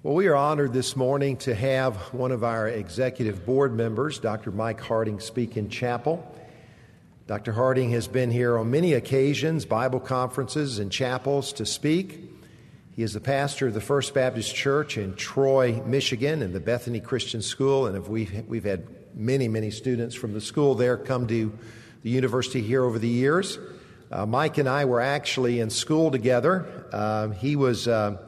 Well, we are honored this morning to have one of our executive board members, Dr. Mike Harding, speak in chapel. Dr. Harding has been here on many occasions, Bible conferences and chapels to speak. He is the pastor of the First Baptist Church in Troy, Michigan, and the Bethany Christian School, and we've had many students from the school there come to the university here over the years. Mike and I were actually in school together. He was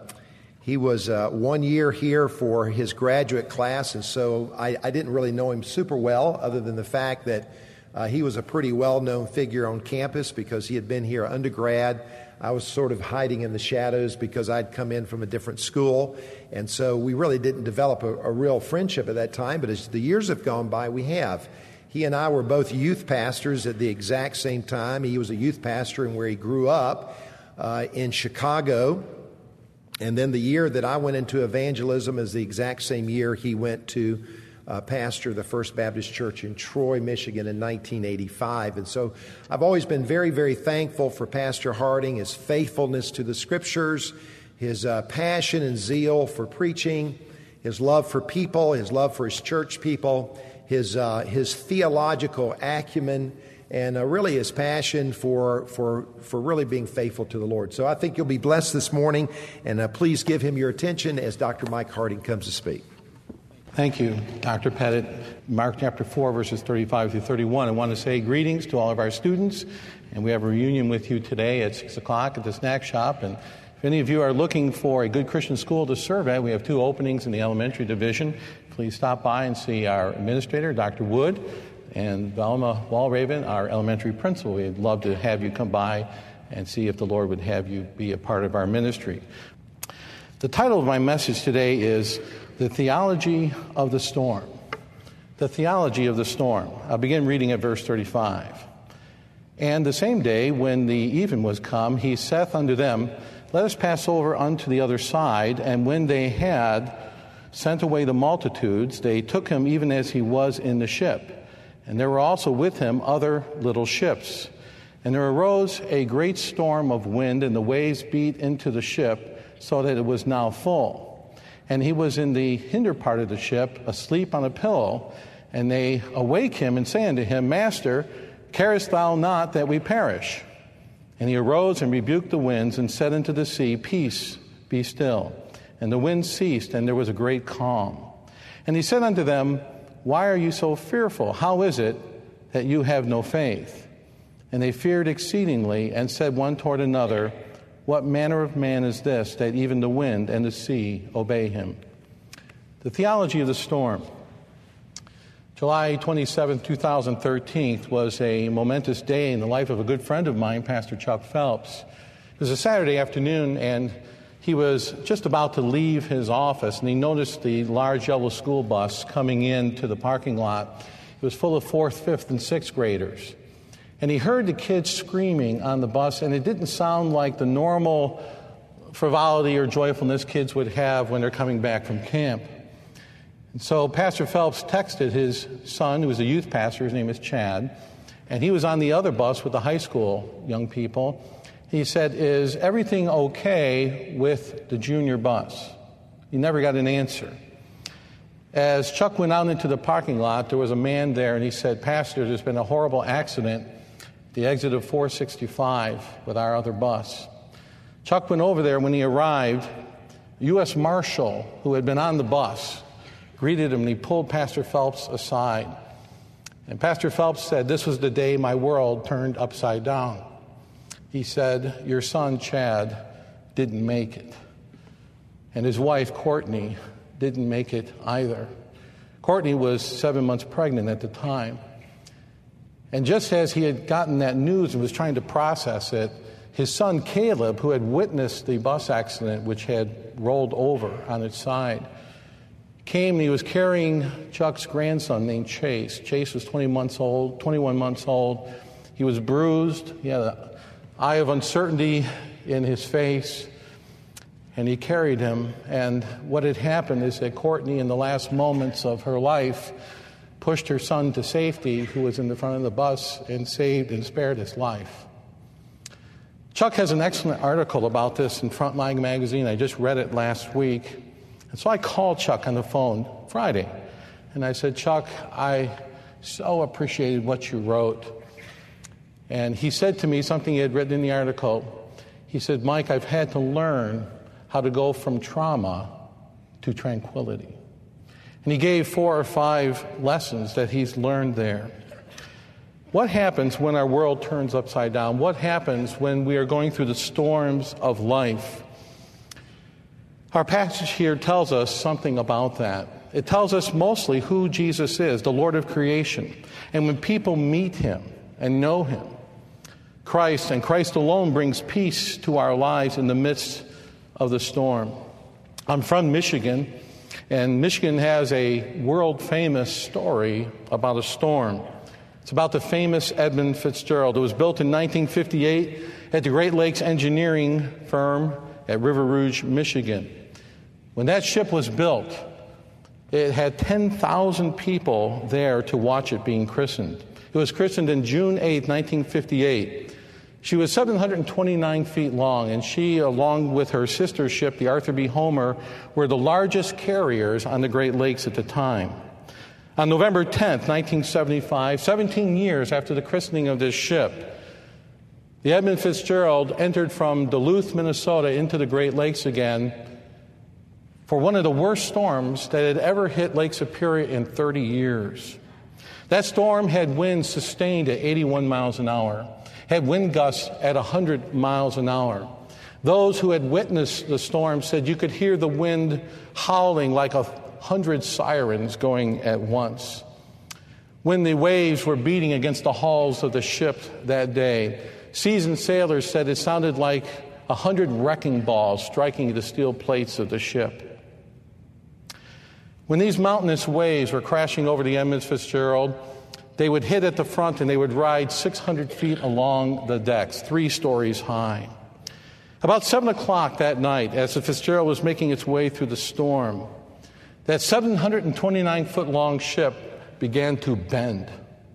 1 year here for his graduate class, and so I didn't really know him super well, other than the fact that he was a pretty well-known figure on campus because he had been here undergrad. I was sort of hiding in the shadows because I'd come in from a different school, and so we really didn't develop a real friendship at that time, but as the years have gone by, we have. He and I were both youth pastors at the exact same time. He was a youth pastor in where he grew up in Chicago. And then the year that I went into evangelism is the exact same year he went to pastor the First Baptist Church in Troy, Michigan in 1985. And so I've always been very thankful for Pastor Harding, his faithfulness to the Scriptures, his passion and zeal for preaching, his love for people, his love for his church people, his theological acumen, and really his passion for really being faithful to the Lord. So I think you'll be blessed this morning, and please give him your attention as Dr. Mike Harding comes to speak. Thank you, Dr. Pettit. Mark chapter 4, verses 35 through 31. I want to say greetings to all of our students, and we have a reunion with you today at 6 o'clock at the snack shop. And if any of you are looking for a good Christian school to serve at, we have 2 openings in the elementary division. Please stop by and see our administrator, Dr. Wood, and Velma Walraven, our elementary principal. We'd love to have you come by and see if the Lord would have you be a part of our ministry. The title of my message today is The Theology of the Storm. The Theology of the Storm. I'll begin reading at verse 35. And the same day, when the even was come, he saith unto them, Let us pass over unto the other side. And when they had sent away the multitudes, they took him even as he was in the ship. And there were also with him other little ships. And there arose a great storm of wind, and the waves beat into the ship, so that it was now full. And he was in the hinder part of the ship, asleep on a pillow. And they awake him, and say unto him, Master, carest thou not that we perish? And he arose and rebuked the winds, and said unto the sea, Peace, be still. And the wind ceased, and there was a great calm. And he said unto them, Why are you so fearful? How is it that you have no faith? And they feared exceedingly, and said one toward another, What manner of man is this, that even the wind and the sea obey him? The theology of the storm. July 27, 2013 was a momentous day in the life of a good friend of mine, Pastor Chuck Phelps. It was a Saturday afternoon, and he was just about to leave his office, and he noticed the large yellow school bus coming into the parking lot. It was full of 4th, 5th, and 6th graders. And he heard the kids screaming on the bus, and it didn't sound like the normal frivolity or joyfulness kids would have when they're coming back from camp. And so Pastor Phelps texted his son, who was a youth pastor, his name is Chad, and he was on the other bus with the high school young people. He said, Is everything okay with the junior bus? He never got an answer. As Chuck went out into the parking lot, there was a man there, and he said, Pastor, there's been a horrible accident at the exit of 465 with our other bus. Chuck went over there. When he arrived, a U.S. Marshal who had been on the bus greeted him, and he pulled Pastor Phelps aside. And Pastor Phelps said, This was the day my world turned upside down. He said, Your son, Chad, didn't make it. And his wife, Courtney, didn't make it either. Courtney was 7 months pregnant at the time. And just as he had gotten that news and was trying to process it, his son, Caleb, who had witnessed the bus accident, which had rolled over on its side, came, and he was carrying Chuck's grandson named Chase. Chase was 21 months old. He was bruised. He had an eye of uncertainty in his face, and he carried him. And what had happened is that Courtney, in the last moments of her life, pushed her son to safety, who was in the front of the bus, and saved and spared his life. Chuck has an excellent article about this in Frontline magazine. I just read it last week. And so I called Chuck on the phone Friday, and I said, Chuck, I so appreciated what you wrote. And he said to me something he had written in the article. He said, Mike, I've had to learn how to go from trauma to tranquility. And he gave 4 or 5 lessons that he's learned there. What happens when our world turns upside down? What happens when we are going through the storms of life? Our passage here tells us something about that. It tells us mostly who Jesus is, the Lord of creation. And when people meet him and know him, Christ and Christ alone brings peace to our lives in the midst of the storm. I'm from Michigan, and Michigan has a world-famous story about a storm. It's about the famous Edmund Fitzgerald. It was built in 1958 at the Great Lakes Engineering firm at River Rouge, Michigan. When that ship was built, it had 10,000 people there to watch it being christened. It was christened in June 8, 1958. She was 729 feet long, and she, along with her sister ship, the Arthur B. Homer, were the largest carriers on the Great Lakes at the time. On November 10th, 1975, 17 years after the christening of this ship, the Edmund Fitzgerald entered from Duluth, Minnesota into the Great Lakes again for one of the worst storms that had ever hit Lake Superior in 30 years. That storm had winds sustained at 81 miles an hour, had wind gusts at 100 miles an hour. Those who had witnessed the storm said you could hear the wind howling like 100 sirens going at once. When the waves were beating against the hulls of the ship that day, seasoned sailors said it sounded like 100 wrecking balls striking the steel plates of the ship. When these mountainous waves were crashing over the Edmund Fitzgerald, they would hit at the front and they would ride 600 feet along the decks, 3 stories high. About 7 o'clock that night, as the Fitzgerald was making its way through the storm, that 729-foot-long ship began to bend.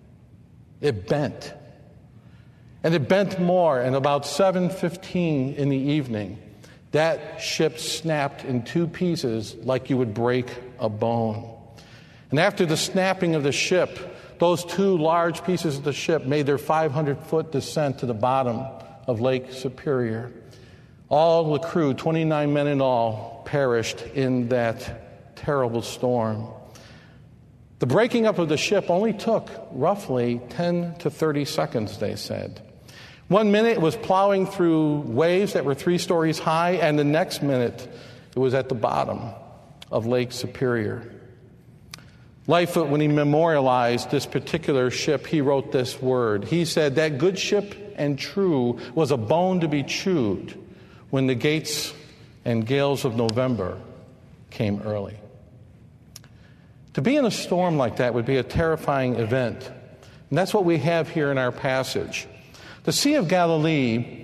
It bent. And it bent more, and about 7:15 in the evening, that ship snapped in 2 pieces like you would break a bone. And after the snapping of the ship, those 2 large pieces of the ship made their 500-foot descent to the bottom of Lake Superior. All the crew, 29 men in all, perished in that terrible storm. The breaking up of the ship only took roughly 10 to 30 seconds, they said. 1 minute it was plowing through waves that were 3 stories high, and the next minute it was at the bottom of Lake Superior. Lightfoot, when he memorialized this particular ship, he wrote this word. He said, "That good ship and true was a bone to be chewed when the gates and gales of November came early." To be in a storm like that would be a terrifying event. And that's what we have here in our passage. The Sea of Galilee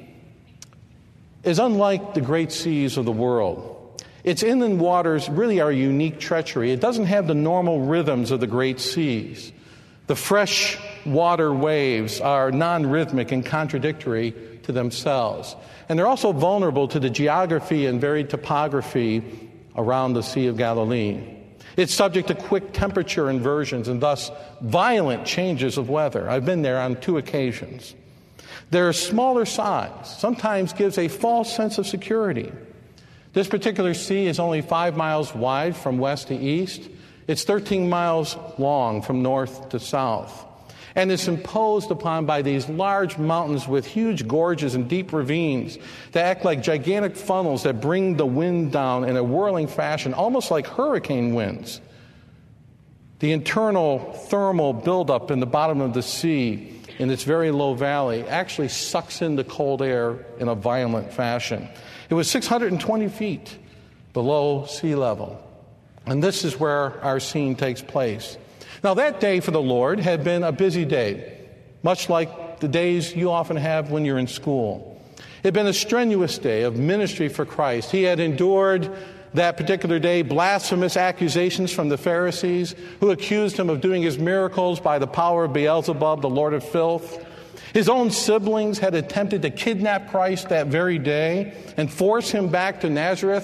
is unlike the great seas of the world. Its inland waters really are a unique treachery. It doesn't have the normal rhythms of the great seas. The fresh water waves are non-rhythmic and contradictory to themselves. And they're also vulnerable to the geography and varied topography around the Sea of Galilee. It's subject to quick temperature inversions and thus violent changes of weather. I've been there on 2 occasions. Their smaller size sometimes gives a false sense of security. This particular sea is only 5 miles wide from west to east. It's 13 miles long from north to south. And it's imposed upon by these large mountains with huge gorges and deep ravines that act like gigantic funnels that bring the wind down in a whirling fashion, almost like hurricane winds. The internal thermal buildup in the bottom of the sea in its very low valley actually sucks in the cold air in a violent fashion. It was 620 feet below sea level. And this is where our scene takes place. Now, that day for the Lord had been a busy day, much like the days you often have when you're in school. It had been a strenuous day of ministry for Christ. He had endured that particular day blasphemous accusations from the Pharisees, who accused him of doing his miracles by the power of Beelzebub, the lord of filth. His own siblings had attempted to kidnap Christ that very day and force him back to Nazareth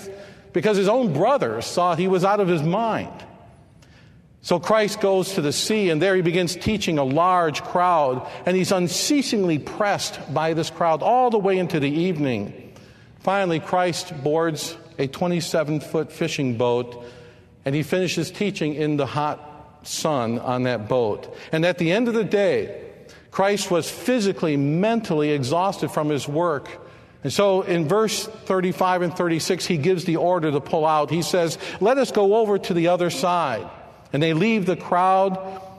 because his own brothers thought he was out of his mind. So Christ goes to the sea, and there he begins teaching a large crowd, and he's unceasingly pressed by this crowd all the way into the evening. Finally, Christ boards a 27-foot fishing boat, and he finishes teaching in the hot sun on that boat. And at the end of the day, Christ was physically, mentally exhausted from his work. And so in verse 35 and 36, he gives the order to pull out. He says, "Let us go over to the other side." And they leave the crowd,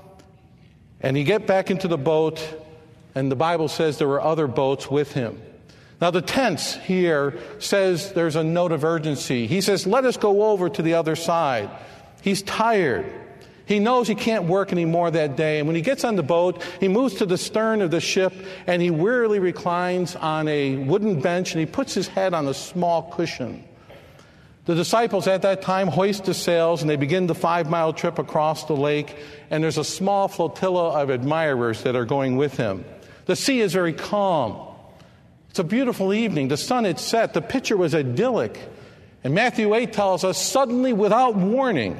and he get back into the boat, and the Bible says there were other boats with him. Now the tense here says there's a note of urgency. He says, "Let us go over to the other side." He's tired. He knows he can't work anymore that day. And when he gets on the boat, he moves to the stern of the ship, and he wearily reclines on a wooden bench, and he puts his head on a small cushion. The disciples at that time hoist the sails, and they begin the 5-mile trip across the lake, and there's a small flotilla of admirers that are going with him. The sea is very calm. It's a beautiful evening. The sun had set. The picture was idyllic. And Matthew 8 tells us, suddenly, without warning,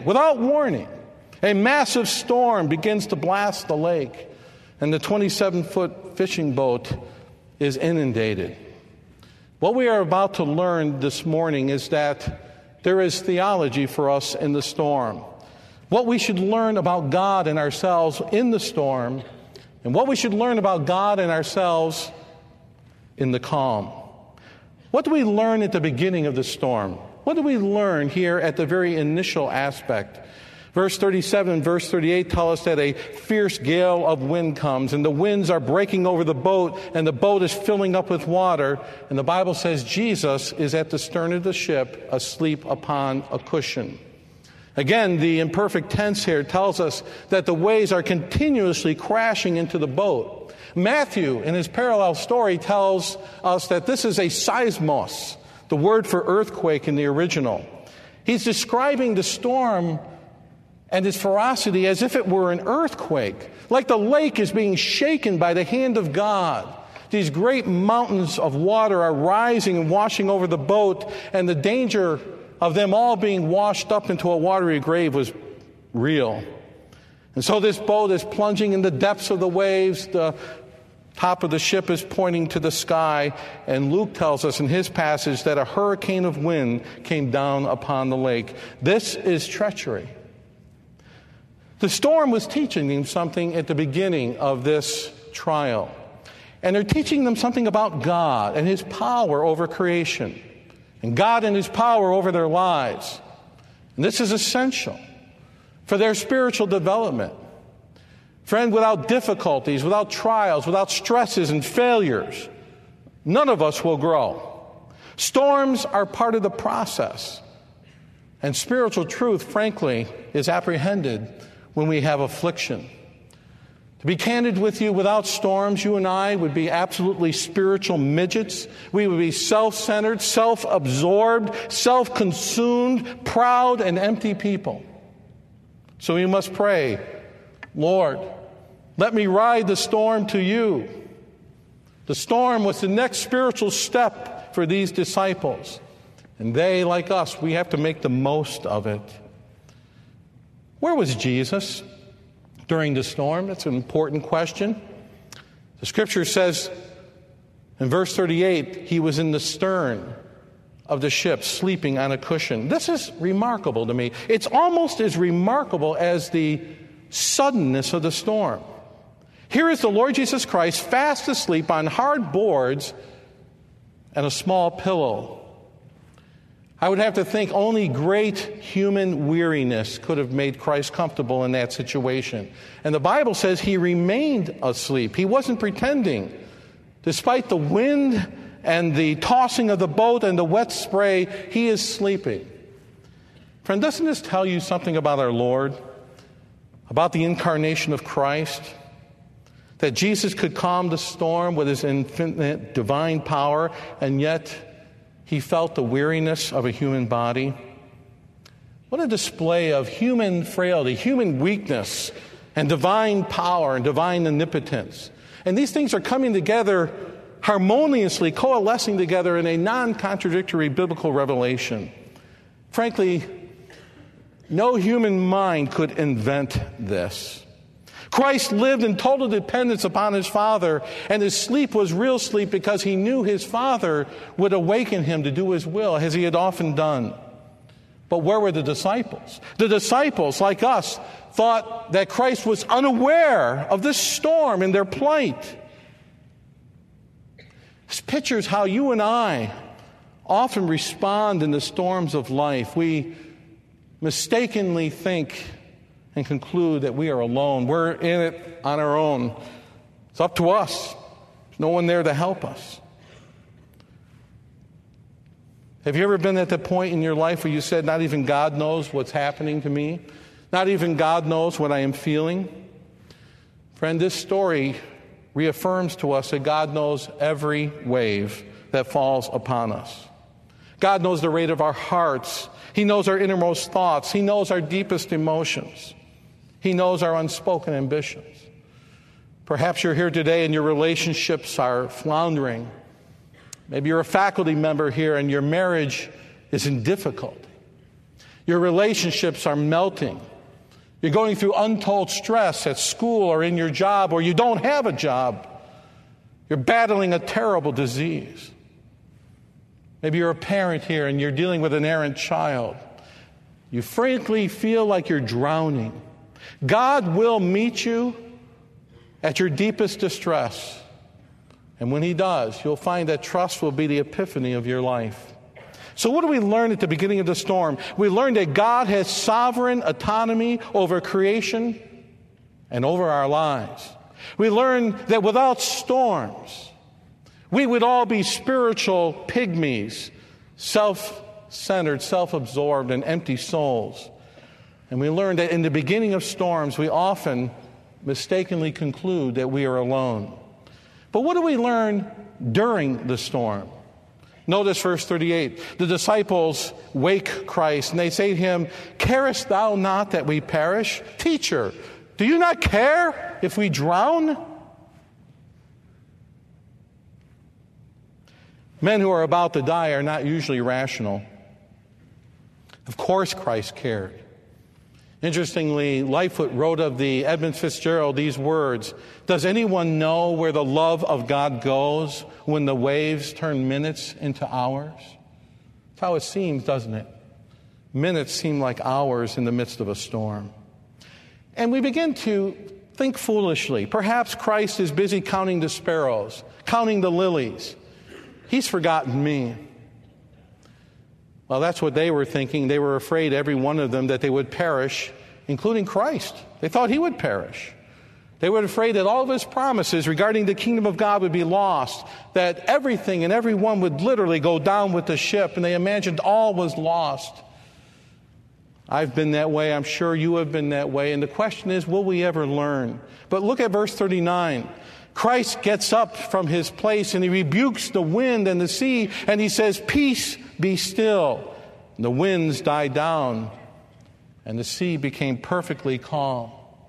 a massive storm begins to blast the lake, and the 27-foot fishing boat is inundated. What we are about to learn this morning is that there is theology for us in the storm. What we should learn about God and ourselves in the storm, and what we should learn about God and ourselves in the calm. What do we learn at the beginning of the storm? What do we learn here at the very initial aspect? Verse 37 and verse 38 tell us that a fierce gale of wind comes, and the winds are breaking over the boat, and the boat is filling up with water. And the Bible says Jesus is at the stern of the ship, asleep upon a cushion. Again, the imperfect tense here tells us that the waves are continuously crashing into the boat. Matthew, in his parallel story, tells us that this is a seismos, the word for earthquake in the original. He's describing the storm and its ferocity as if it were an earthquake, like the lake is being shaken by the hand of God. These great mountains of water are rising and washing over the boat, and the danger of them all being washed up into a watery grave was real. And so this boat is plunging in the depths of the waves. The top of the ship is pointing to the sky, and Luke tells us in his passage that a hurricane of wind came down upon the lake. This is treachery. The storm was teaching them something at the beginning of this trial. And they're teaching them something about God and his power over creation, and God and his power over their lives. And this is essential for their spiritual development. Friend, without difficulties, without trials, without stresses and failures, none of us will grow. Storms are part of the process. And spiritual truth, frankly, is apprehended when we have affliction. To be candid with you, without storms, you and I would be absolutely spiritual midgets. We would be self-centered, self-absorbed, self-consumed, proud, and empty people. So we must pray, Lord, let me ride the storm to you. The storm was the next spiritual step for these disciples. And they, like us, we have to make the most of it. Where was Jesus during the storm? That's an important question. The scripture says in verse 38, he was in the stern of the ship, sleeping on a cushion. This is remarkable to me. It's almost as remarkable as the suddenness of the storm. Here is the Lord Jesus Christ fast asleep on hard boards and a small pillow. I would have to think only great human weariness could have made Christ comfortable in that situation. And the Bible says he remained asleep. He wasn't pretending. Despite the wind and the tossing of the boat and the wet spray, he is sleeping. Friend, doesn't this tell you something about our Lord? About the incarnation of Christ? That Jesus could calm the storm with his infinite divine power, and yet he felt the weariness of a human body. What a display of human frailty, human weakness, and divine power and divine omnipotence. And these things are coming together harmoniously, coalescing together in a non-contradictory biblical revelation. Frankly, no human mind could invent this. Christ lived in total dependence upon his Father, and his sleep was real sleep because he knew his Father would awaken him to do his will, as he had often done. But where were the disciples? The disciples, like us, thought that Christ was unaware of this storm and their plight. This pictures how you and I often respond in the storms of life. We mistakenly think and conclude that we are alone. We're in it on our own. It's up to us. There's no one there to help us. Have you ever been at the point in your life where you said, not even God knows what's happening to me? Not even God knows what I am feeling? Friend, this story reaffirms to us that God knows every wave that falls upon us. God knows the rate of our hearts. He knows our innermost thoughts. He knows our deepest emotions. He knows our unspoken ambitions. Perhaps you're here today and your relationships are floundering. Maybe you're a faculty member here and your marriage is in difficulty. Your relationships are melting. You're going through untold stress at school or in your job, or you don't have a job. You're battling a terrible disease. Maybe you're a parent here and you're dealing with an errant child. You frankly feel like you're drowning. God will meet you at your deepest distress. And when he does, you'll find that trust will be the epiphany of your life. So what do we learn at the beginning of the storm? We learn that God has sovereign autonomy over creation and over our lives. We learn that without storms, we would all be spiritual pygmies, self-centered, self-absorbed, and empty souls. And we learn that in the beginning of storms, we often mistakenly conclude that we are alone. But what do we learn during the storm? Notice verse 38. The disciples wake Christ, and they say to him, "Carest thou not that we perish? Teacher, do you not care if we drown?" Men who are about to die are not usually rational. Of course Christ cared. Interestingly, Lightfoot wrote of the Edmund Fitzgerald these words, "Does anyone know where the love of God goes when the waves turn minutes into hours?" That's how it seems, doesn't it? Minutes seem like hours in the midst of a storm. And we begin to think foolishly. Perhaps Christ is busy counting the sparrows, counting the lilies. He's forgotten me. Well, that's what they were thinking. They were afraid, every one of them, that they would perish, including Christ. They thought he would perish. They were afraid that all of his promises regarding the kingdom of God would be lost, that everything and everyone would literally go down with the ship, and they imagined all was lost. I've been that way. I'm sure you have been that way. And the question is, will we ever learn? But look at verse 39. Christ gets up from his place and he rebukes the wind and the sea, and he says, "Peace, be still." And the winds died down and the sea became perfectly calm.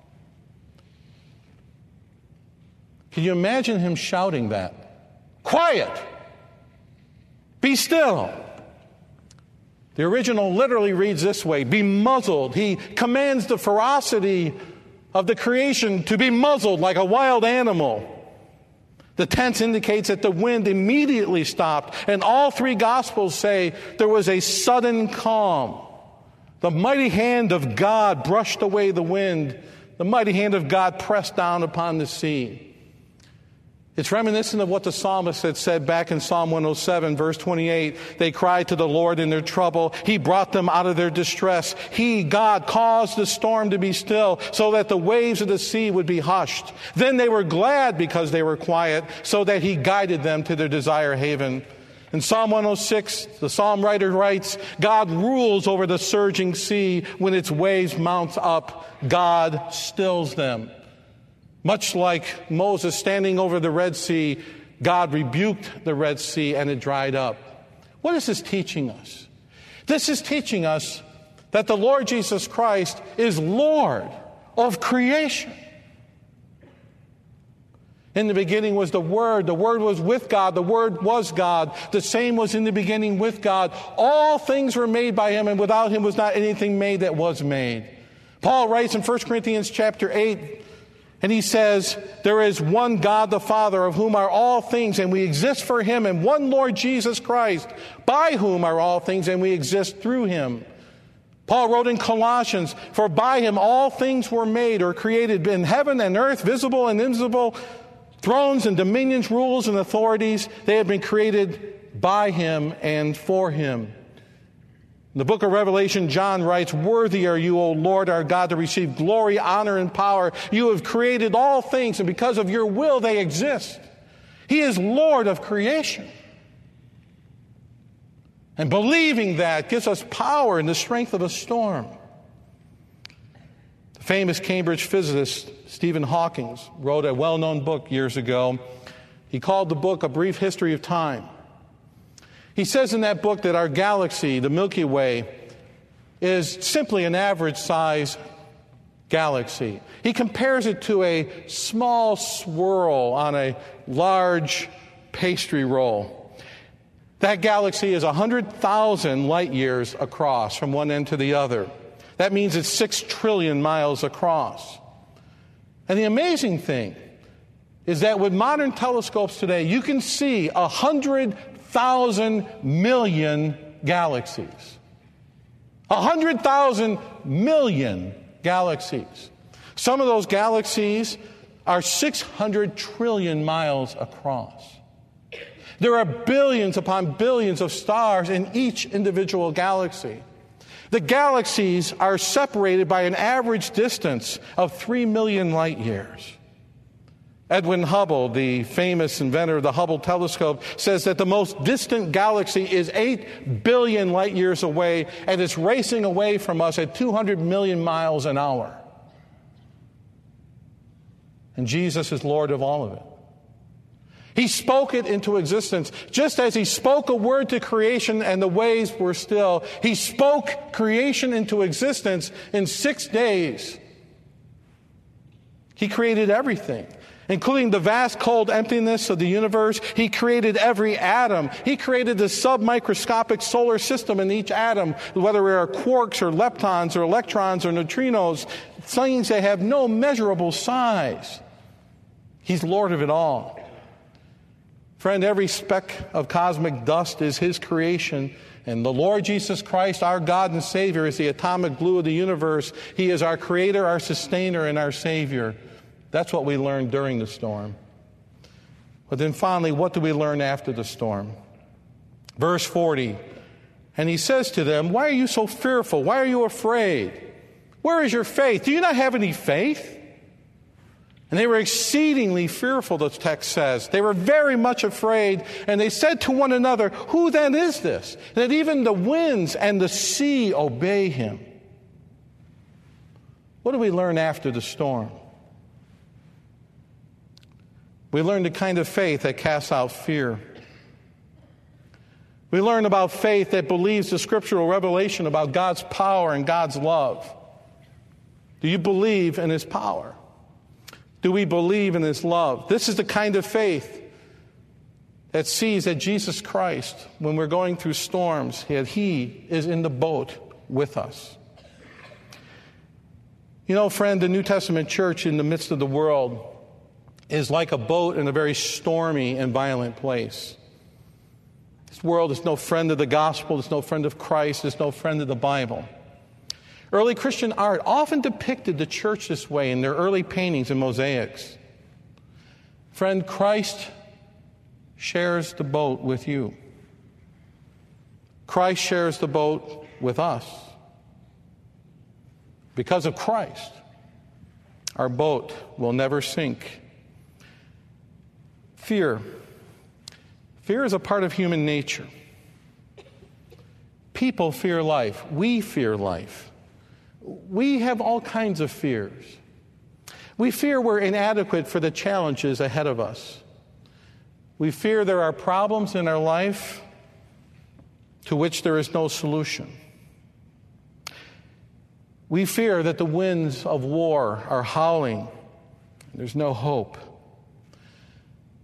Can you imagine him shouting that? "Quiet! Be still!" The original literally reads this way, "Be muzzled." He commands the ferocity of the creation to be muzzled like a wild animal. The tense indicates that the wind immediately stopped, and all three Gospels say there was a sudden calm. The mighty hand of God brushed away the wind. The mighty hand of God pressed down upon the sea. It's reminiscent of what the psalmist had said back in Psalm 107, verse 28. They cried to the Lord in their trouble. He brought them out of their distress. He, God, caused the storm to be still so that the waves of the sea would be hushed. Then they were glad because they were quiet, so that he guided them to their desired haven. In Psalm 106, the psalm writer writes, God rules over the surging sea. When its waves mount up, God stills them. Much like Moses standing over the Red Sea, God rebuked the Red Sea and it dried up. What is this teaching us? This is teaching us that the Lord Jesus Christ is Lord of creation. In the beginning was the Word. The Word was with God. The Word was God. The same was in the beginning with God. All things were made by Him, and without Him was not anything made that was made. Paul writes in 1 Corinthians chapter 8, and he says, there is one God the Father, of whom are all things, and we exist for Him, and one Lord Jesus Christ, by whom are all things, and we exist through Him. Paul wrote in Colossians, for by Him all things were made or created in heaven and earth, visible and invisible, thrones and dominions, rules and authorities. They have been created by Him and for Him. In the book of Revelation, John writes, worthy are you, O Lord our God, to receive glory, honor, and power. You have created all things, and because of your will they exist. He is Lord of creation. And believing that gives us power and the strength of a storm. The famous Cambridge physicist Stephen Hawking wrote a well-known book years ago. He called the book A Brief History of Time. He says in that book that our galaxy, the Milky Way, is simply an average-size galaxy. He compares it to a small swirl on a large pastry roll. That galaxy is 100,000 light years across from one end to the other. That means it's 6 trillion miles across. And the amazing thing is that with modern telescopes today, you can see 100,000 million galaxies. 100,000 million galaxies. Some of those galaxies are 600 trillion miles across. There are billions upon billions of stars in each individual galaxy. The galaxies are separated by an average distance of 3 million light years. Edwin Hubble, the famous inventor of the Hubble telescope, says that the most distant galaxy is 8 billion light years away, and it's racing away from us at 200 million miles an hour. And Jesus is Lord of all of it. He spoke it into existence. Just as He spoke a word to creation and the waves were still, He spoke creation into existence in 6 days. He created everything, including the vast cold emptiness of the universe. He created every atom. He created the submicroscopic solar system in each atom, whether they are quarks or leptons or electrons or neutrinos, things that have no measurable size. He's Lord of it all. Friend, every speck of cosmic dust is His creation, and the Lord Jesus Christ, our God and Savior, is the atomic glue of the universe. He is our Creator, our Sustainer, and our Savior. That's what we learned during the storm. But then finally, what do we learn after the storm? Verse 40, and He says to them, why are you so fearful? Why are you afraid? Where is your faith? Do you not have any faith? And they were exceedingly fearful, the text says. They were very much afraid, and they said to one another, who then is this, that even the winds and the sea obey Him? What do we learn after the storm? We learn the kind of faith that casts out fear. We learn about faith that believes the scriptural revelation about God's power and God's love. Do you believe in His power? Do we believe in His love? This is the kind of faith that sees that Jesus Christ, when we're going through storms, that He is in the boat with us. You know, friend, the New Testament church in the midst of the world is like a boat in a very stormy and violent place. This world is no friend of the gospel. It's no friend of Christ. It's no friend of the Bible. Early Christian art often depicted the church this way in their early paintings and mosaics. Friend, Christ shares the boat with you. Christ shares the boat with us. Because of Christ, our boat will never sink. Fear. Fear is a part of human nature. People fear life. We fear life. We have all kinds of fears. We fear we're inadequate for the challenges ahead of us. We fear there are problems in our life to which there is no solution. We fear that the winds of war are howling. There's no hope.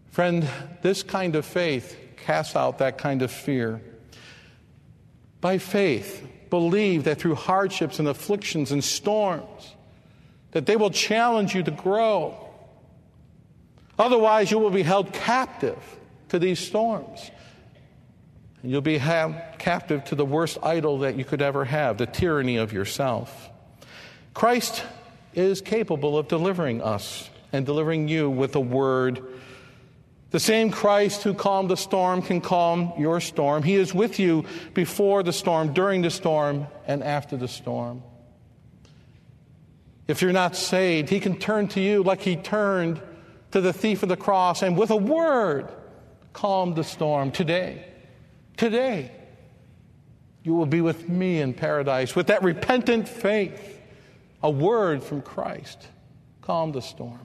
Friend, this kind of faith casts out that kind of fear. By faith, believe that through hardships and afflictions and storms, that they will challenge you to grow. Otherwise, you will be held captive to these storms. And you'll be held captive to the worst idol that you could ever have, the tyranny of yourself. Christ is capable of delivering us and delivering you with a word. The same Christ who calmed the storm can calm your storm. He is with you before the storm, during the storm, and after the storm. If you're not saved, he can turn to you like he turned to the thief of the cross and with a word calm the storm. Today, you will be with me in paradise. With that repentant faith, a word from Christ, calm the storm.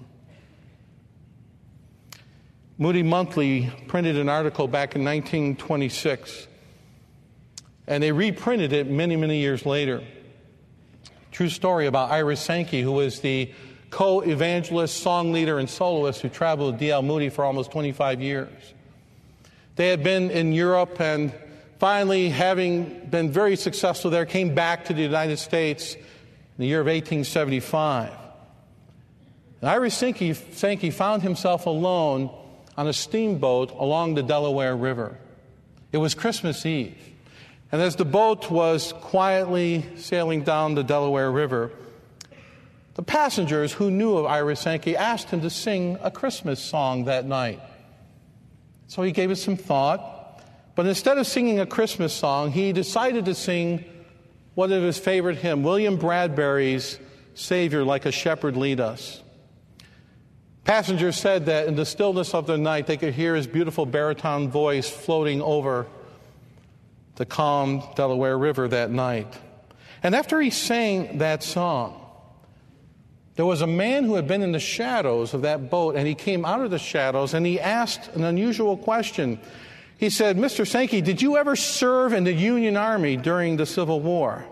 Moody Monthly printed an article back in 1926, and they reprinted it many, many years later. True story about Ira Sankey, who was the co-evangelist, song leader, and soloist who traveled with D.L. Moody for almost 25 years. They had been in Europe and finally, having been very successful there, came back to the United States in the year of 1875. And Ira Sankey found himself alone on a steamboat along the Delaware River. It was Christmas Eve. And as the boat was quietly sailing down the Delaware River, the passengers who knew of Ira Sankey asked him to sing a Christmas song that night. So he gave it some thought, but instead of singing a Christmas song, he decided to sing one of his favorite hymns, William Bradbury's Savior, Like a Shepherd Lead Us. Passengers said that in the stillness of the night, they could hear his beautiful baritone voice floating over the calm Delaware River that night. And after he sang that song, there was a man who had been in the shadows of that boat, and he came out of the shadows, and he asked an unusual question. He said, "Mr. Sankey, did you ever serve in the Union Army during the Civil War?"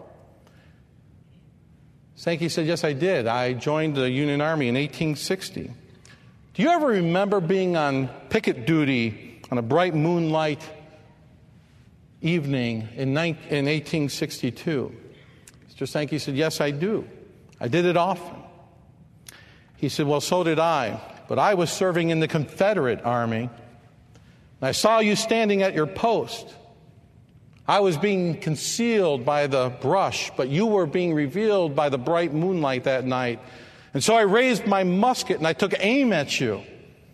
Sankey said, "Yes, I did. I joined the Union Army in 1860. Do you ever remember being on picket duty on a bright moonlight evening in 1862? Mr. Sankey said, "Yes, I do. I did it often." He said, "Well, so did I, but I was serving in the Confederate Army. And I saw you standing at your post. I was being concealed by the brush, but you were being revealed by the bright moonlight that night. And so I raised my musket and I took aim at you.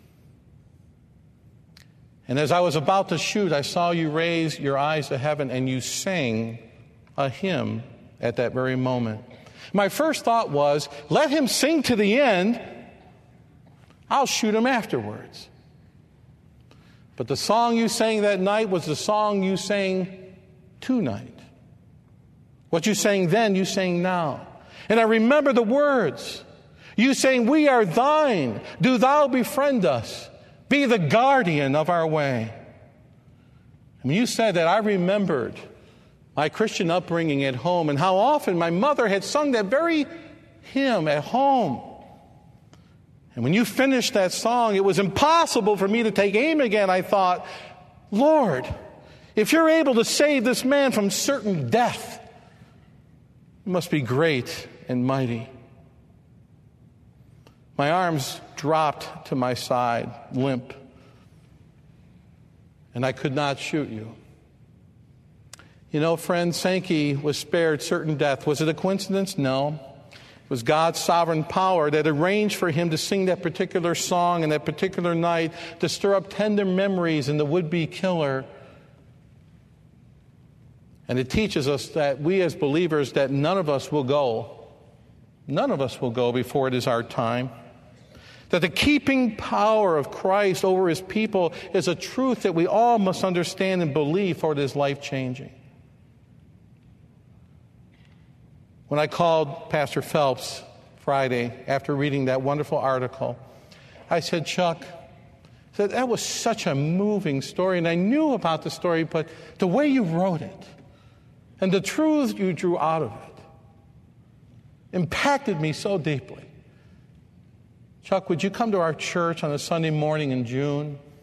And as I was about to shoot, I saw you raise your eyes to heaven and you sang a hymn at that very moment. My first thought was, let him sing to the end. I'll shoot him afterwards. But the song you sang that night was the song you sang tonight. What you sang then, you sang now. And I remember the words. You saying, we are thine. Do thou befriend us. Be the guardian of our way. And when you said that, I remembered my Christian upbringing at home and how often my mother had sung that very hymn at home. And when you finished that song, it was impossible for me to take aim again. I thought, Lord, if you're able to save this man from certain death, you must be great and mighty. My arms dropped to my side, limp, and I could not shoot you. You know, friend, Sankey was spared certain death. Was it a coincidence? No. It was God's sovereign power that arranged for him to sing that particular song and that particular night to stir up tender memories in the would-be killer. And it teaches us that we as believers, that none of us will go. None of us will go before it is our time. That the keeping power of Christ over his people is a truth that we all must understand and believe, for it is life-changing. When I called Pastor Phelps Friday after reading that wonderful article, I said, Chuck, that was such a moving story, and I knew about the story, but the way you wrote it and the truth you drew out of it impacted me so deeply. Chuck, would you come to our church on a Sunday morning in June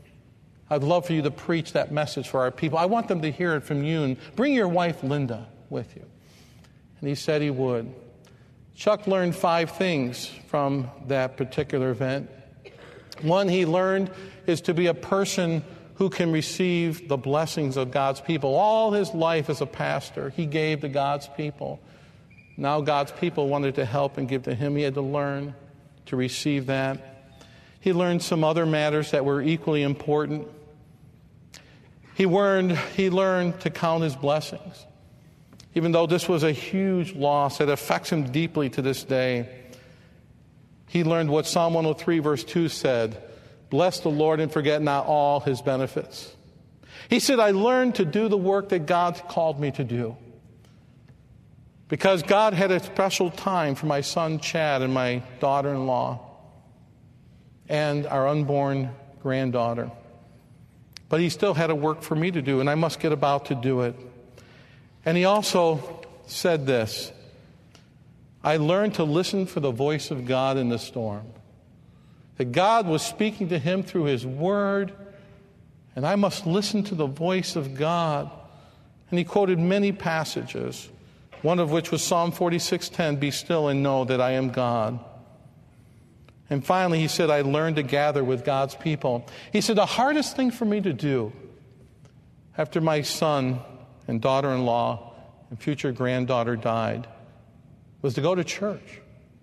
I'd love for you to preach that message for our people. I want them to hear it from you, and bring your wife, Linda, with you. And he said he would. Chuck learned 5 things from that particular event. One he learned is to be a person who can receive the blessings of God's people. All his life as a pastor, he gave to God's people. Now God's people wanted to help and give to him. He had to learn to receive that. He learned some other matters that were equally important. He learned to count his blessings. Even though this was a huge loss that affects him deeply to this day, he learned what Psalm 103 verse 2 said, "Bless the Lord and forget not all his benefits." He said, I learned to do the work that God called me to do. Because God had a special time for my son Chad and my daughter-in-law and our unborn granddaughter. But he still had a work for me to do, and I must get about to do it. And he also said this, I learned to listen for the voice of God in the storm. That God was speaking to him through his word, and I must listen to the voice of God. And he quoted many passages, one of which was Psalm 46:10, "Be still and know that I am God." And finally, he said, I learned to gather with God's people. He said, the hardest thing for me to do after my son and daughter-in-law and future granddaughter died was to go to church.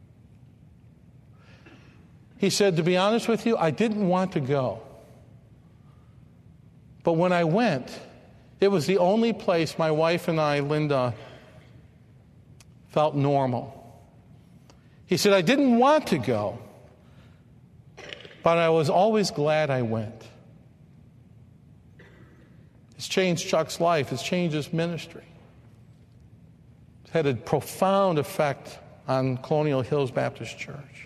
He said, to be honest with you, I didn't want to go. But when I went, it was the only place my wife and I, Linda, felt normal. He said, I didn't want to go, but I was always glad I went. It's changed Chuck's life. It's changed his ministry. It's had a profound effect on Colonial Hills Baptist Church.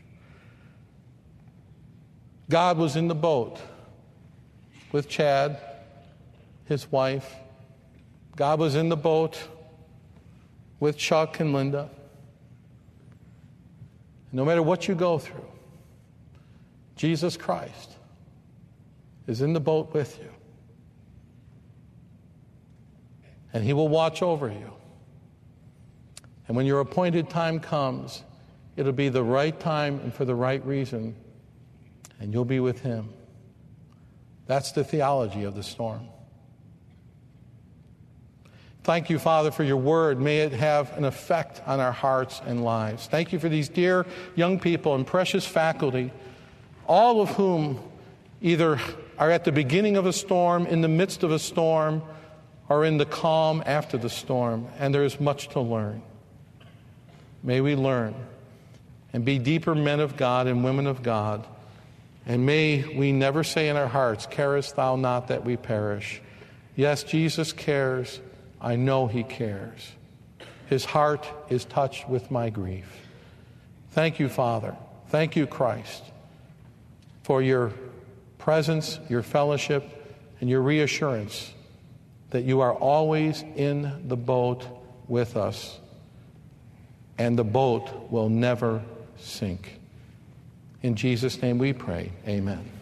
God was in the boat with Chad, his wife. God was in the boat with Chuck and Linda. No matter what you go through, Jesus Christ is in the boat with you. And he will watch over you. And when your appointed time comes, it'll be the right time and for the right reason, and you'll be with him. That's the theology of the storm. Thank you, Father, for your word. May it have an effect on our hearts and lives. Thank you for these dear young people and precious faculty, all of whom either are at the beginning of a storm, in the midst of a storm, or in the calm after the storm, and there is much to learn. May we learn and be deeper men of God and women of God, and may we never say in our hearts, carest thou not that we perish? Yes, Jesus cares. I know he cares. His heart is touched with my grief. Thank you, Father. Thank you, Christ, for your presence, your fellowship, and your reassurance that you are always in the boat with us, and the boat will never sink. In Jesus' name we pray. Amen.